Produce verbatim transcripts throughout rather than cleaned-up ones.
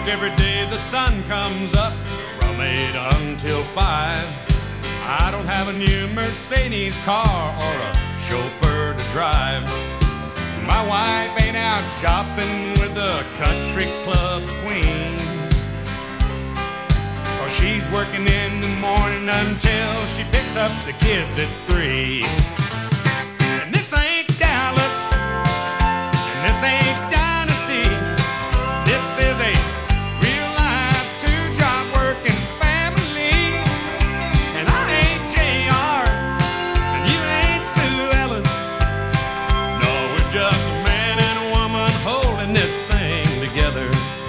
work every day the sun comes up, from eight until five. I don't have a new Mercedes car or a chauffeur to drive. My wife ain't out shopping with the country club queens, or she's working in the morning until she picks up the kids at three. And this ain't Dallas, and this ain't Dynasty. This is a real life two-job working family. And I ain't J R, and you ain't Sue Ellen. No, we're just a man and a woman holding this thing together.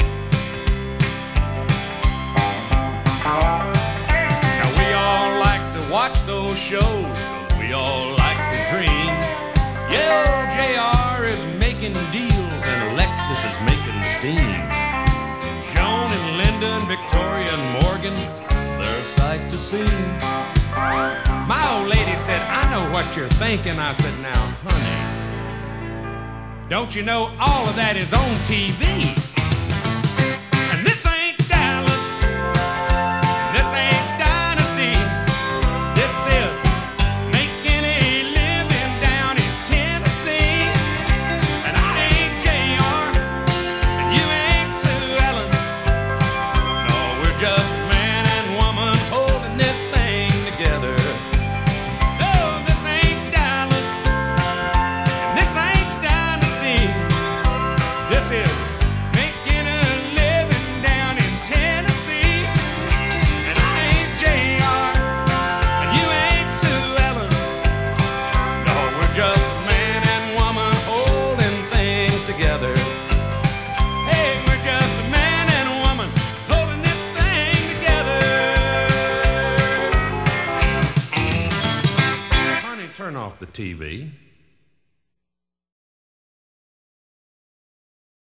Now we all like to watch those shows, 'cause we all like to dream. Yeah, J R is making deals and Alexis is making steam. Joan and Linda and Victoria and Morgan, they're a sight to see. My old lady said, "I know what you're thinking." I said, "Now, honey, don't you know all of that is on T V? And this ain't Dallas, this ain't Dynasty. This is making a living down in Tennessee. And I ain't J R, and you ain't Sue Ellen. No, we're just a man and woman holding this thing together. No, this ain't Dallas, and this ain't Dynasty. This is making a living down in Tennessee. And I ain't J R, and you ain't Sue Ellen. No, we're just a man and woman holding things together. Hey, we're just a man and a woman holding this thing together." Honey, turn off the T V.